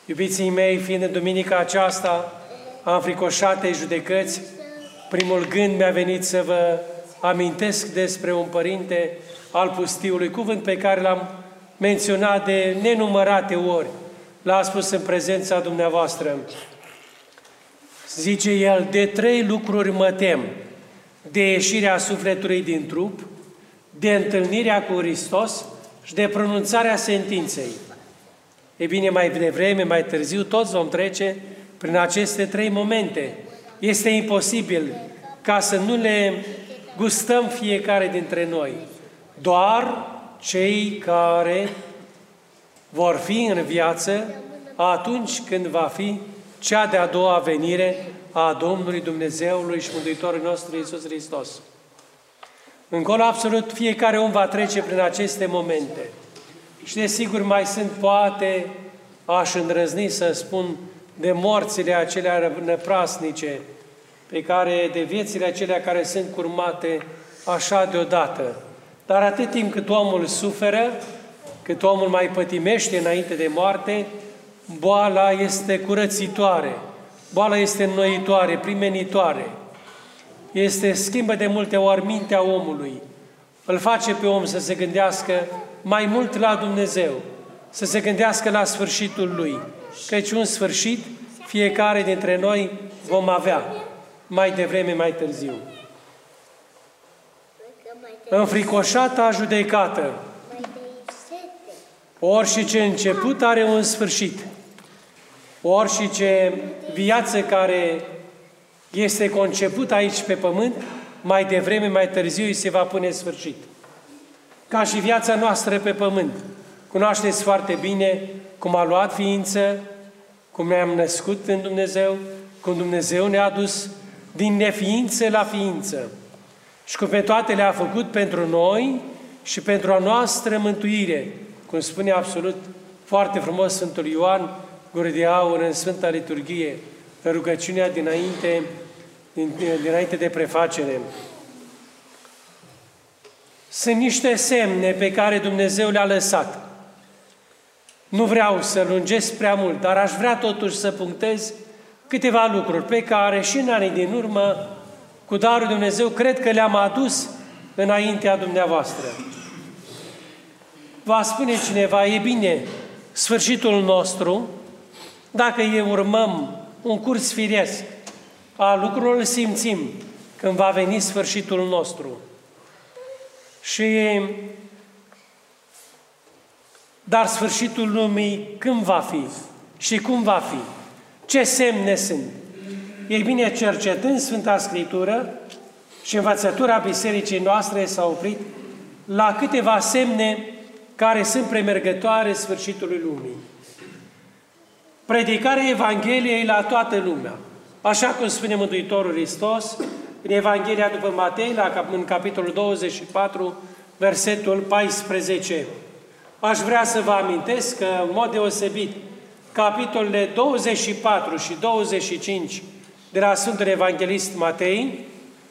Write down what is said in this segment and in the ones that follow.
Iubiții mei, fiind în duminica aceasta a înfricoșatei judecăți, primul gând mi-a venit să vă amintesc despre un părinte al pustiului, cuvânt pe care l-am menționat de nenumărate ori, l-a spus în prezența dumneavoastră. Zice el, de 3 lucruri mă tem: de ieșirea sufletului din trup, de întâlnirea cu Hristos și de pronunțarea sentinței. E bine, mai devreme, mai târziu, toți vom trece prin aceste 3 momente. Este imposibil ca să nu le gustăm fiecare dintre noi. Doar cei care vor fi în viață atunci când va fi cea de-a doua venire a Domnului Dumnezeului și Mântuitorului nostru Iisus Hristos. Încolo, absolut, fiecare om va trece prin aceste momente. Și desigur mai sunt, poate, aș îndrăzni să spun, de morțile acelea năprasnice, de viețile acelea care sunt curmate așa deodată. Dar atât timp cât omul suferă, cât omul mai pătimește înainte de moarte, boala este curățitoare, boala este înnoitoare, primenitoare. Schimbă de multe ori mintea omului, îl face pe om să se gândească mai mult la Dumnezeu, să se gândească la sfârșitul lui, căci un sfârșit fiecare dintre noi vom avea, mai devreme, mai târziu. Înfricoșata judecată, orice început are un sfârșit, orice viață care este concepută aici pe pământ, mai devreme, mai târziu îi se va pune sfârșit. Ca și viața noastră pe pământ. Cunoașteți foarte bine cum a luat ființă, cum ne-am născut în Dumnezeu, cum Dumnezeu ne-a dus din neființă la ființă și cum pe toate le-a făcut pentru noi și pentru a noastră mântuire, cum spune absolut foarte frumos Sfântul Ioan Gură de Aur în Sfânta Liturghie, în rugăciunea dinainte de prefacere. Sunt niște semne pe care Dumnezeu le-a lăsat. Nu vreau să lungesc prea mult, dar aș vrea totuși să punctez câteva lucruri pe care și în anii din urmă, cu darul Dumnezeu, cred că le-am adus înaintea dumneavoastră. Va spune cineva, e bine, sfârșitul nostru, dacă urmăm un curs firesc a lucrurilor, îl simțim când va veni sfârșitul nostru. Dar sfârșitul lumii când va fi și cum va fi? Ce semne sunt? Ei bine, cercetând Sfânta Scriptură și învățătura bisericii noastre s-a oprit la câteva semne care sunt premergătoare sfârșitului lumii. Predicarea Evangheliei la toată lumea. Așa cum spune Mântuitorul Hristos în Evanghelia după Matei, în capitolul 24, versetul 14. Aș vrea să vă amintesc că, în mod deosebit, capitolele 24 și 25 de la Sfântul Evanghelist Matei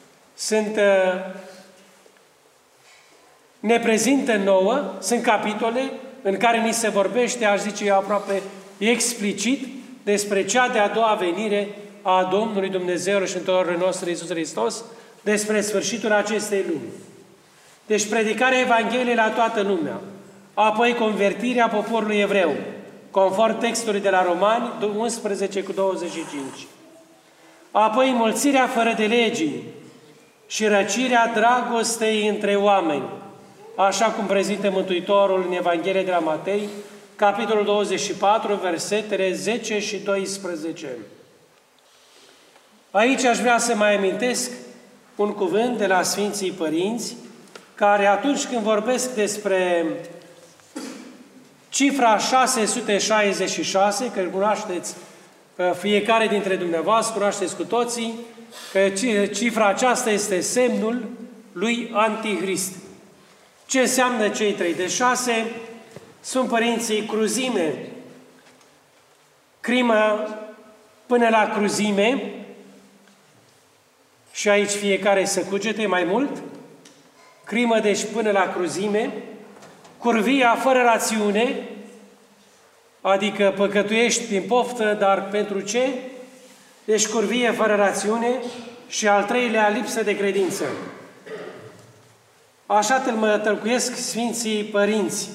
ne prezintă nouă, sunt capitole în care ni se vorbește, aș zice eu aproape explicit, despre cea de-a doua venire a Domnului Dumnezeu și Mântuitorului nostru Iisus Hristos, despre sfârșitul acestei lumi. Deci predicarea Evangheliei la toată lumea, apoi convertirea poporului evreu, conform textului de la Romani 11:25. Apoi înmulțirea fără de legii și răcirea dragostei între oameni, așa cum prezintă Mântuitorul în Evanghelia de la Matei, capitolul 24, versetele 10 și 12. Aici aș vrea să mai amintesc un cuvânt de la Sfinții Părinți, care atunci când vorbesc despre cifra 666, că cunoașteți fiecare dintre dumneavoastră, cunoașteți cu toții, că cifra aceasta este semnul lui Antichrist. Ce înseamnă cei 3 de 6? Sunt părinții cruzime, crimă până la cruzime, și aici fiecare să cugete mai mult, crimă deci până la cruzime, curvia fără rațiune, adică păcătuiești din poftă, dar pentru ce? Ești curvie fără rațiune și al treilea, lipsă de credință. Așa tălcuiesc Sfinții Părinți.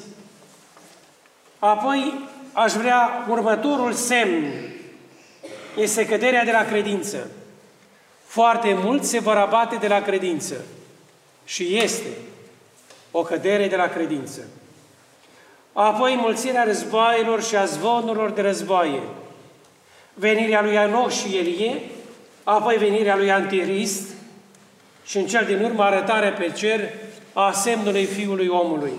Apoi aș vrea următorul semn, este căderea de la credință. Foarte mulți se vor abate de la credință și este o cădere de la credință. Apoi mulțirea războaielor și a zvonurilor de războaie. Venirea lui Anoch și Elie, apoi venirea lui Antichrist și în cel din urmă arătarea pe cer a semnului Fiului Omului.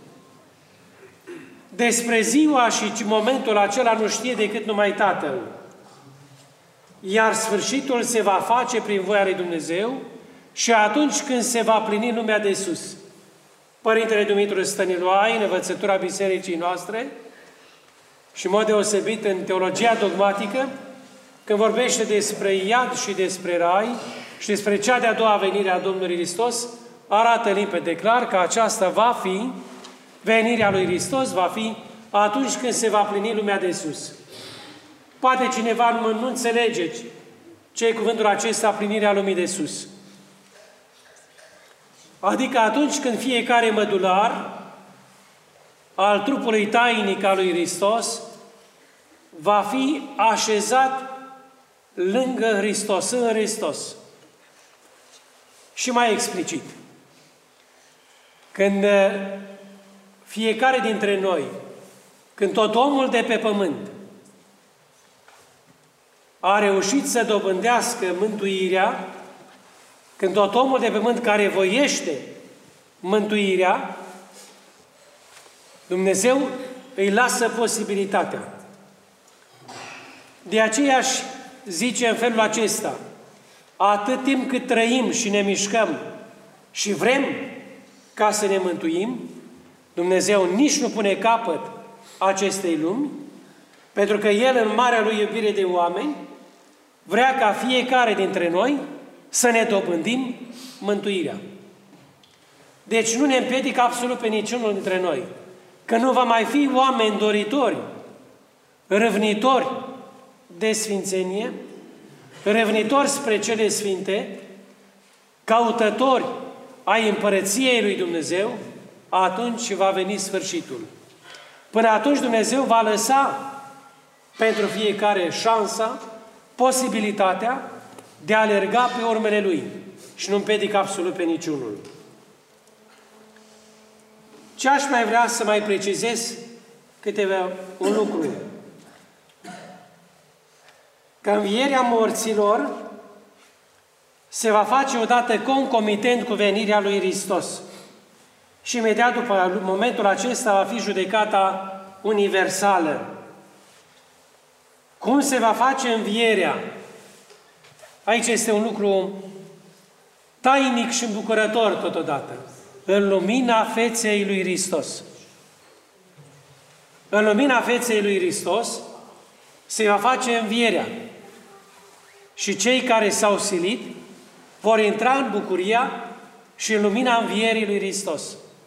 Despre ziua și momentul acela nu știe decât numai Tatăl. Iar sfârșitul se va face prin voia lui Dumnezeu și atunci când se va plini lumea de sus. Părintele Dumitru Stăniloae, în învățătura bisericii noastre și în mod deosebit în teologia dogmatică, când vorbește despre iad și despre rai și despre cea de-a doua venire a Domnului Hristos, arată limpede clar că aceasta va fi, venirea lui Hristos va fi atunci când se va plini lumea de sus. Poate cineva nu înțelege ce e cuvântul acesta, plinirea lumii de sus. Adică atunci când fiecare mădular al trupului tainic al lui Hristos va fi așezat lângă Hristos, în Hristos. Și mai explicit. Când fiecare dintre noi, când tot omul de pe pământ a reușit să dobândească mântuirea, când tot omul de pe pământ care voiește mântuirea, Dumnezeu îi lasă posibilitatea. De aceea aș zice în felul acesta, atât timp cât trăim și ne mișcăm și vrem ca să ne mântuim, Dumnezeu nici nu pune capăt acestei lumi, pentru că El, în marea Lui iubire de oameni, vrea ca fiecare dintre noi să ne dobândim mântuirea. Deci nu ne împiedică absolut pe niciunul dintre noi, că nu va mai fi oameni doritori, râvnitori de sfințenie, râvnitori spre cele sfinte, căutători ai împărăției lui Dumnezeu, atunci va veni sfârșitul. Până atunci Dumnezeu va lăsa pentru fiecare șansa, posibilitatea de a alerga pe urmele Lui și nu împiedică absolut pe niciunul. Ce aș mai vrea să mai precizez un lucru. Că învierea morților se va face odată concomitent cu venirea lui Hristos. Și imediat după momentul acesta va fi judecata universală. Cum se va face învierea? Aici este un lucru tainic și îmbucurător totodată. În lumina feței lui Hristos. În lumina feței lui Hristos se va face învierea. Și cei care s-au silit vor intra în bucuria și în lumina învierii lui Hristos.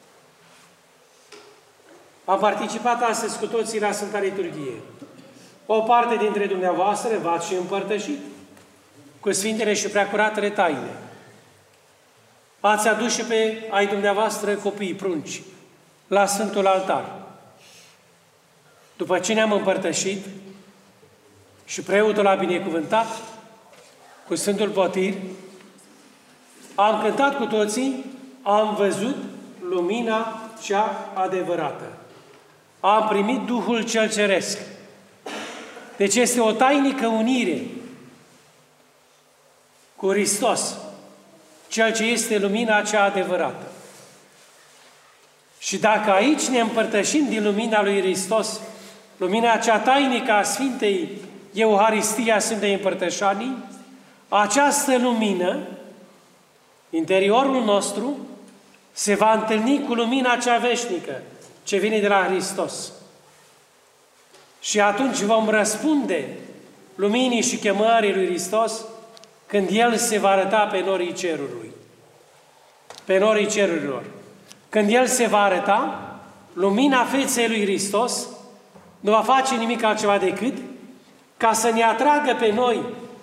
Am participat astăzi cu toții la Sfânta Liturghie. O parte dintre dumneavoastră v-ați și împărtășit cu Sfintele și Preacuratele taine. Ați adus și pe ai dumneavoastră copii prunci la Sfântul Altar. După ce ne-am împărtășit și preotul a binecuvântat cu Sfântul Potir, am cântat cu toții, am văzut lumina cea adevărată. Am primit Duhul cel Ceresc. Deci este o tainică unire cu Hristos, Cel ce este lumina cea adevărată. Și dacă aici ne împărtășim din lumina lui Hristos, lumina cea tainică a Sfintei Euharistie, a Sfintei Împărtășanii, această lumină, interiorul nostru, se va întâlni cu lumina cea veșnică, ce vine de la Hristos. Și atunci vom răspunde luminii și chemării lui Hristos când El se va arăta pe norii cerului. Pe norii cerurilor. Când El se va arăta, lumina feței lui Hristos nu va face nimic altceva decât ca să ne atragă pe noi,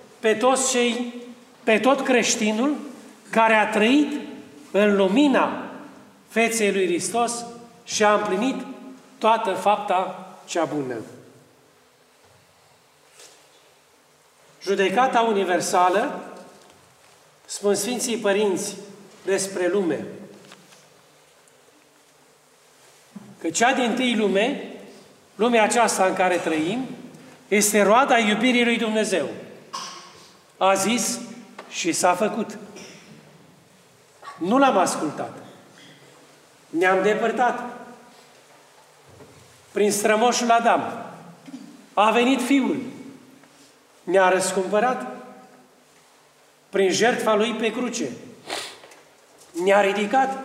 pe tot creștinul care a trăit în lumina feței lui Hristos și a împlinit toată fapta cea bună. Judecata universală, spun Sfinții Părinți despre lume, că cea dintâi lume, lumea aceasta în care trăim, este roada iubirii lui Dumnezeu. A zis și s-a făcut. Nu l-am ascultat. Ne-am depărtat. Prin strămoșul Adam a venit Fiul. Ne-a răscumpărat. Prin jertfa Lui pe cruce. Ne-a ridicat.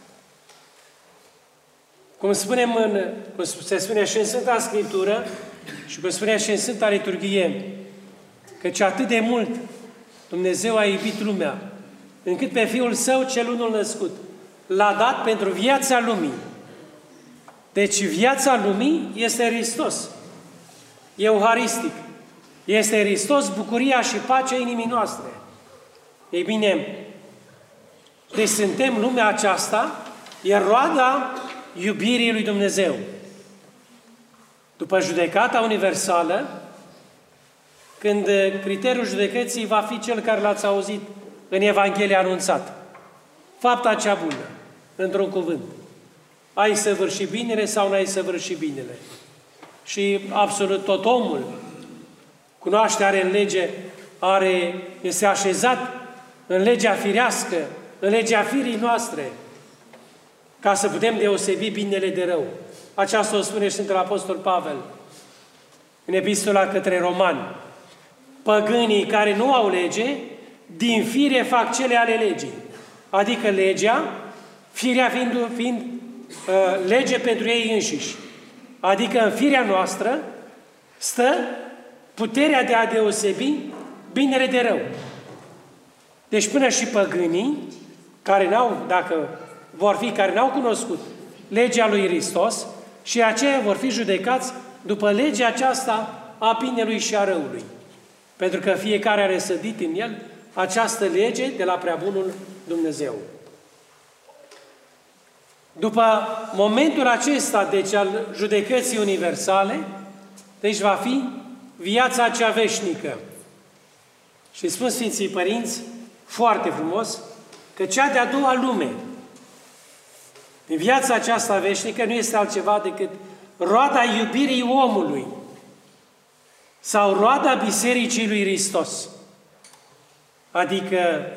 Cum se spune și în Sfânta Scriptură și cum spunea și în Sfânta Liturghie, căci atât de mult Dumnezeu a iubit lumea, încât pe Fiul Său cel unul născut l-a dat pentru viața lumii. Deci viața lumii este Hristos. Euharistic. Este Hristos bucuria și pacea inimii noastre. Ei bine, deci suntem lumea aceasta, iar roada iubirii lui Dumnezeu. După judecata universală, când criteriul judecății va fi cel care l-ați auzit în Evanghelie anunțat. Fapta cea bună, într-un cuvânt. Ai săvârșit binele sau n-ai săvârșit binele? Și absolut tot omul cunoaște, în lege, este așezat în legea firească, în legea firii noastre, ca să putem deosebi binele de rău. Aceasta o spune Sfântul Apostol Pavel în Epistola către Romani. Păgânii care nu au lege, din fire fac cele ale legii. Adică legea, firea fiind lege pentru ei înșiși. Adică în firea noastră stă puterea de a deosebi binele de rău. Deci până și păgânii, care n-au cunoscut legea lui Hristos, și aceia vor fi judecați după legea aceasta a binelui și a răului. Pentru că fiecare a răsădit în el această lege de la preabunul Dumnezeu. După momentul acesta, deci al judecății universale, deci va fi viața cea veșnică. Și spun Sfinții Părinți, foarte frumos, că cea de-a doua lume, în viața aceasta veșnică, nu este altceva decât roada iubirii omului sau roada Bisericii lui Hristos. Adică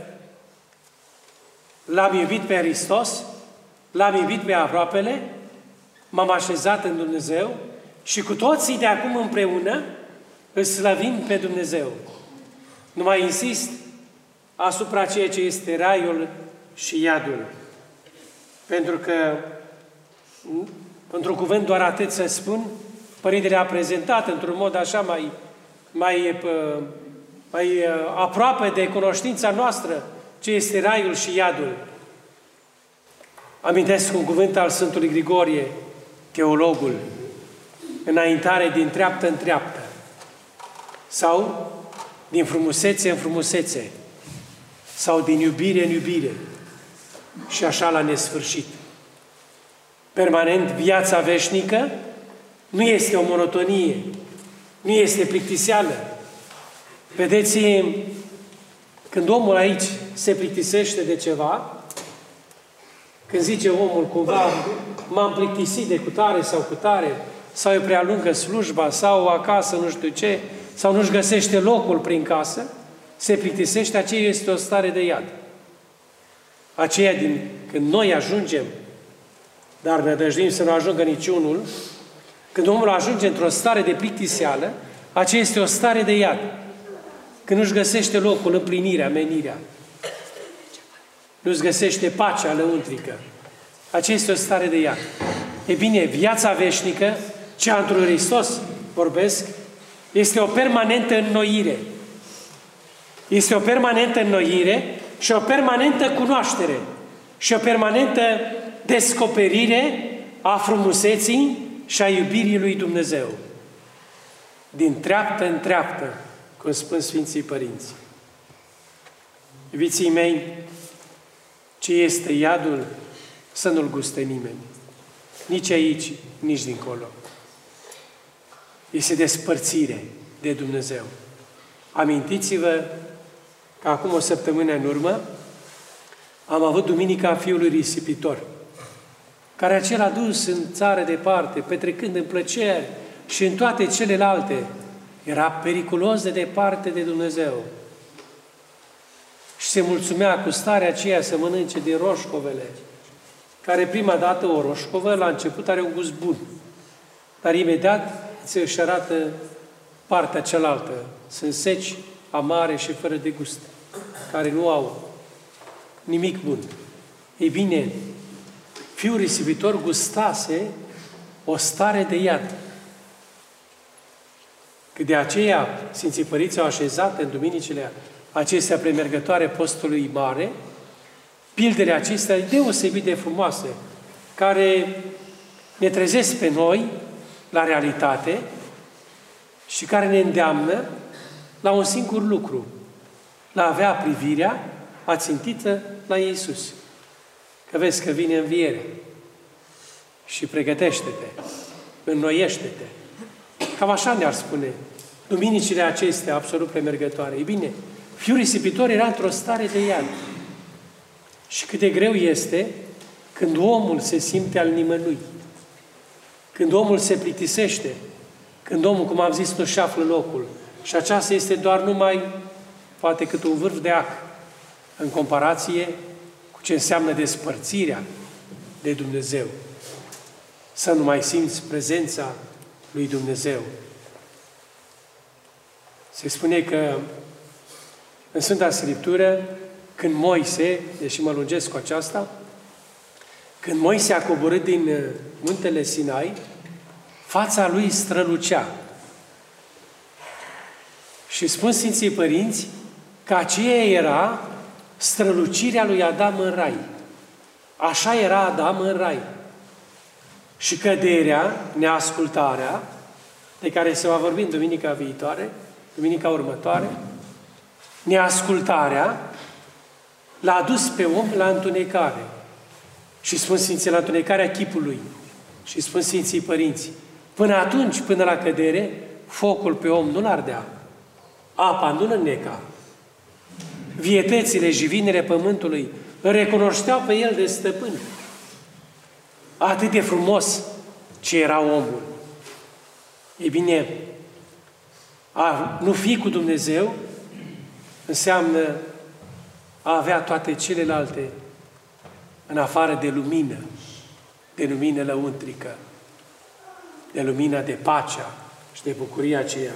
l-am iubit pe Hristos, l-am iubit pe aproapele, m-am așezat în Dumnezeu și cu toții de acum împreună îl slăvim pe Dumnezeu. Nu mai insist asupra ceea ce este raiul și iadul. Pentru că, într-un cuvânt doar atât să spun, Părintele a prezentat într-un mod așa mai aproape de cunoștința noastră ce este raiul și iadul. Amintesc un cuvânt al Sfântului Grigorie, teologul, înaintare din treaptă în treaptă, sau din frumusețe în frumusețe, sau din iubire în iubire, și așa la nesfârșit. Permanent, viața veșnică nu este o monotonie, nu este plictiseală. Vedeți, când omul aici se plictisește de ceva, când zice omul cumva, m-am plictisit de cutare sau cutare, sau e prea lungă slujba, sau acasă nu știu ce, sau nu-și găsește locul prin casă, se plictisește, aceea este o stare de iad. Aceea când noi ajungem, dar ne nădăjduim să nu ajungă niciunul, când omul ajunge într-o stare de plictiseală, aceea este o stare de iad. Când nu-și găsește locul, împlinirea, menirea, nu-și găsește pacea lăuntrică, aceea este o stare de iad. E bine, viața veșnică, cea într-un Hristos, vorbesc, este o permanentă înnoire. Este o permanentă înnoire și o permanentă cunoaștere și o permanentă descoperire a frumuseții și a iubirii lui Dumnezeu. Din treaptă în treaptă, cum spun Sfinții Părinți. Iubiții mei, ce este iadul, să nu-l guste nimeni. Nici aici, nici dincolo. Este despărțire de Dumnezeu. Amintiți-vă că acum o săptămână în urmă am avut Duminica Fiului Risipitor, care acela dus în țară departe, petrecând în plăceri și în toate celelalte, era periculos de departe de Dumnezeu. Și se mulțumea cu starea aceea să mănânce din roșcovele, care prima dată o roșcovă, la început are un gust bun, dar imediat își arată partea cealaltă. Sunt seci, amare și fără de gust, care nu au nimic bun. Ei bine, Fiul Risipitor gustase o stare de iad. Că de aceea Sfinții Părinți au așezat în duminicile acestea premergătoare postului mare, pildele acestea deosebit de frumoase, care ne trezesc pe noi la realitate și care ne îndeamnă la un singur lucru, la a avea privirea ațintită la Iisus. Că vezi că vine învierea și pregătește-te, înnoiește-te. Cam așa ne-ar spune duminicile acestea absolut premergătoare. Ei bine, Fiul Risipitor era într-o stare de iad. Și cât de greu este când omul se simte al nimănui, când omul se plictisește, când omul, cum am zis, nu-și află locul. Și aceasta este doar numai, poate cât un vârf de ac, în comparație cu ce înseamnă despărțirea de Dumnezeu. Să nu mai simți prezența lui Dumnezeu. Se spune că în Sfânta Scriptură, când Moise, deși mă lungesc cu aceasta, când Moise a coborât din muntele Sinai, fața lui strălucea. Și spun Sfinții Părinți că aceea era strălucirea lui Adam în rai. Așa era Adam în rai. Și căderea, neascultarea, de care se va vorbi în duminica viitoare, duminica următoare, neascultarea l-a adus pe om la întunecare. Și spun Sfinții, la întunecarea chipului. Și spun Sfinții Părinți, până atunci, până la cădere, focul pe om nu-l ardea. Apa nu-l înneca. Vietățile, jivinele pământului îl recunoșteau pe el de stăpân. Atât de frumos ce era omul. Ei bine, a nu fi cu Dumnezeu înseamnă a avea toate celelalte în afară de lumină lăuntrică, de lumina de pacea și de bucuria aceea.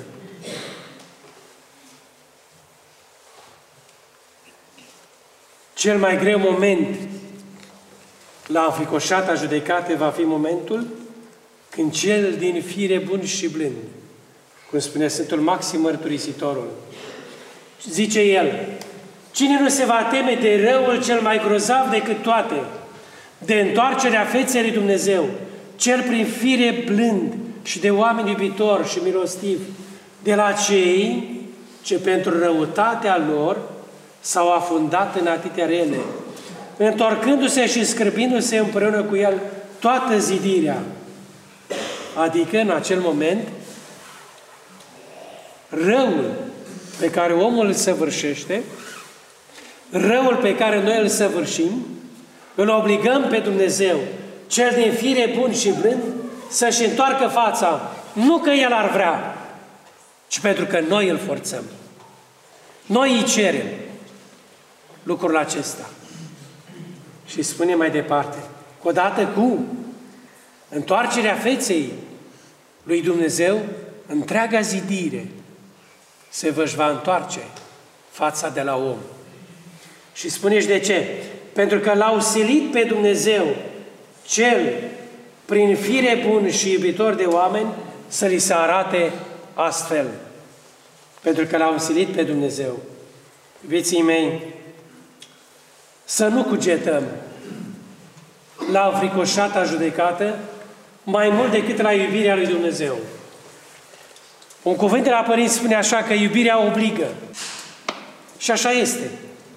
Cel mai greu moment la înfricoșata judecată va fi momentul când cel din fire bun și blând, cum spune Sfântul Maxim Mărturisitorul, zice el, cine nu se va teme de răul cel mai grozav decât toate, de întoarcerea feței lui Dumnezeu, cel prin fire blând și de oameni iubitori și milostivi, de la cei ce pentru răutatea lor s-au afundat în atâtea rele, întorcându-se și scârbindu-se împreună cu el toată zidirea. Adică, în acel moment, răul pe care omul îl săvârșește, răul pe care noi îl săvârșim, îl obligăm pe Dumnezeu, cel din fire bun și blând, să-și întoarcă fața, nu că El ar vrea, ci pentru că noi îl forțăm. Noi îi cerem lucrul acesta. Și spune mai departe, că odată cu întoarcerea feței lui Dumnezeu, întreaga zidire se își va întoarce fața de la om. Și spuneți de ce? Pentru că l-au silit pe Dumnezeu, cel prin fire bun și iubitor de oameni, să li se arate astfel. Pentru că l-au silit pe Dumnezeu. Iubiții mei, să nu cugetăm la înfricoșata judecată mai mult decât la iubirea lui Dumnezeu. Un cuvânt de la părinți spune așa că iubirea obligă. Și așa este.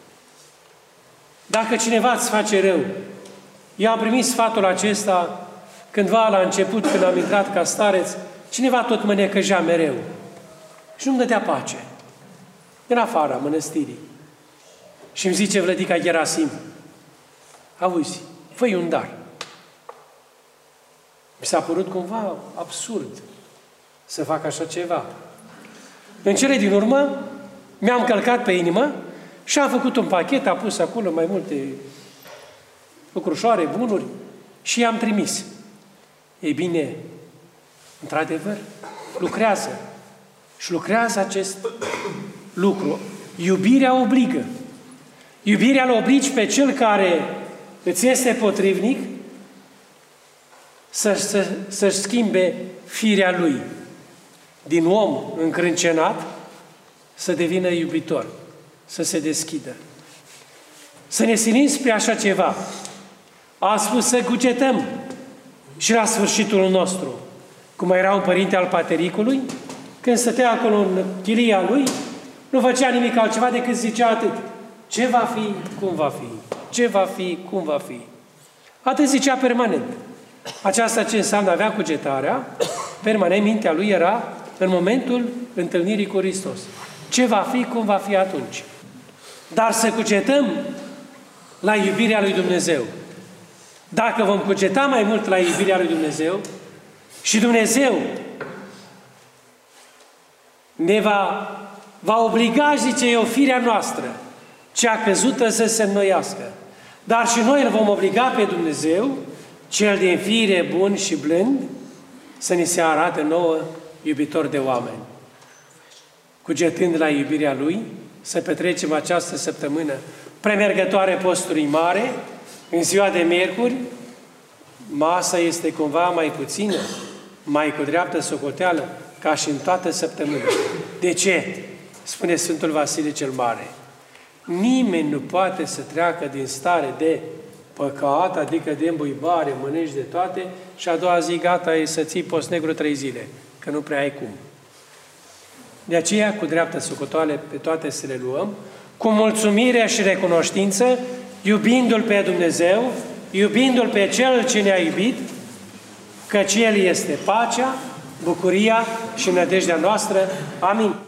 Dacă cineva îți face rău, eu am primit sfatul acesta cândva la început, când am intrat ca stareț, cineva tot mă necăjea mereu. Și nu-mi dădea pace. În afara mănăstirii. Și îmi zice Vlădica Gerasim, auzi, fă-i un dar. Mi s-a părut cumva absurd să fac așa ceva. În cele din urmă, mi-am călcat pe inimă și am făcut un pachet, am pus acolo mai multe lucrușoare, bunuri și i-am trimis. Ei bine, într-adevăr, lucrează. Și lucrează acest lucru. Iubirea obligă. Iubirea îl obligi pe cel care îți este potrivnic să-și schimbe firea lui. Din om încrâncenat să devină iubitor, să se deschidă. Să ne silim spre așa ceva. A spus să cugetăm și la sfârșitul nostru. Cum era un părinte al patericului, când stătea acolo în chilia lui, nu făcea nimic altceva decât zicea atât. Ce va fi, cum va fi. Ce va fi, cum va fi. Atât zicea permanent. Aceasta ce înseamnă avea cugetarea, permanent mintea lui era în momentul întâlnirii cu Hristos. Ce va fi, cum va fi atunci. Dar să cugetăm la iubirea lui Dumnezeu. Dacă vom cugeta mai mult la iubirea lui Dumnezeu și Dumnezeu ne va obliga, zice eu, firea noastră, cea căzută, să se înnoiască. Dar și noi îl vom obliga pe Dumnezeu, cel din fire bun și blând, să ni se arate nouă iubitor de oameni. Cugetând la iubirea Lui, să petrecem această săptămână premergătoare postului mare, în ziua de miercuri, masa este cumva mai puțină, mai cu dreaptă socoteală, ca și în toată săptămâna. De ce? Spune Sfântul Vasile cel Mare. Nimeni nu poate să treacă din stare de păcat, adică de îmbuibare, mănânci de toate, și a doua zi gata e să ții post negru 3 zile, că nu prea ai cum. De aceea, cu dreaptă socotoare, pe toate să le luăm, cu mulțumire și recunoștință, iubindu-L pe Dumnezeu, iubindu-L pe Cel ce ne-a iubit, căci El este pacea, bucuria și nădejdea noastră. Amin.